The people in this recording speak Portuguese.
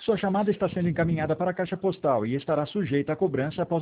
Sua chamada está sendo encaminhada para a caixa postal e estará sujeita a cobrança após